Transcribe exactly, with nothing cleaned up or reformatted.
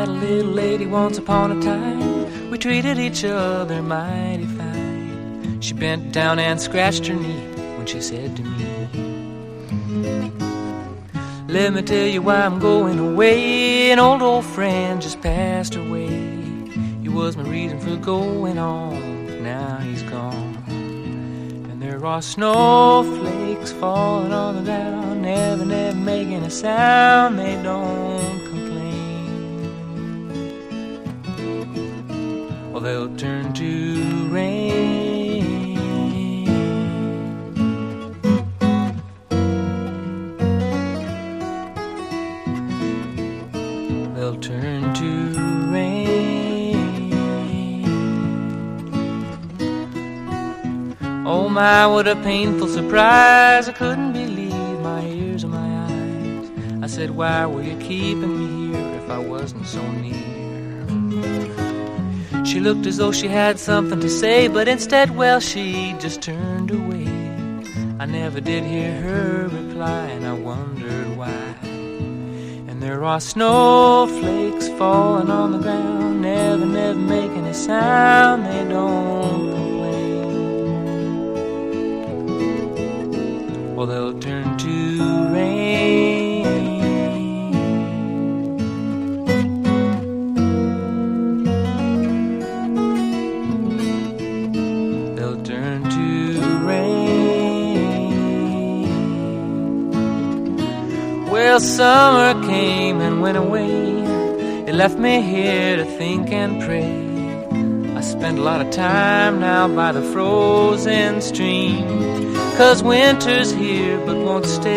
had a little lady once upon a time. We treated each other mighty fine. She bent down and scratched her knee when she said to me, let me tell you why I'm going away. An old, old friend just passed away. He was my reason for going on, but now he's gone. And there are snowflakes falling on the ground, never, never making a sound. They don't complain, or they'll turn to rain. They'll turn to rain. Oh my, what a painful surprise. I couldn't believe my ears or my eyes. I said, why were you keeping me here if I wasn't so near? She looked as though she had something to say, but instead, well, she just turned away. I never did hear her reply, and I wondered why. And there are snowflakes falling on the ground, never, never making a sound. They don't complain, well, they'll turn to rain. They'll turn to rain. Well, summer came and went away. It left me here to think and pray. I spend a lot of time now by the frozen stream, 'cause winter's here but won't stay.